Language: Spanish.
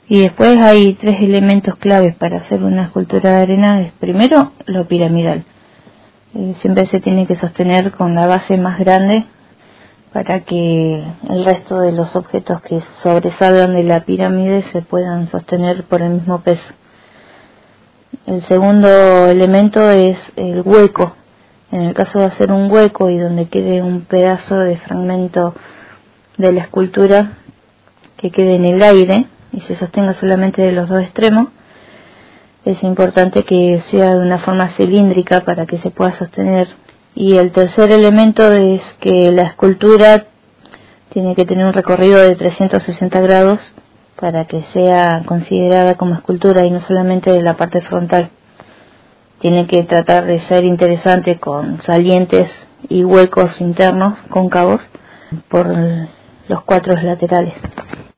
Y después hay 3 elementos claves para hacer una escultura de arena. Primero, lo piramidal. Siempre se tiene que sostener con la base más grande para que el resto de los objetos que sobresalgan de la pirámide se puedan sostener por el mismo peso. El segundo elemento es el hueco. En el caso de hacer un hueco y donde quede un pedazo de fragmento de la escultura que quede en el aire y se sostenga solamente de los 2 extremos, es importante que sea de una forma cilíndrica para que se pueda sostener. Y el tercer elemento es que la escultura tiene que tener un recorrido de 360 grados para que sea considerada como escultura y no solamente de la parte frontal. Tiene que tratar de ser interesante con salientes y huecos internos cóncavos por los 4 laterales.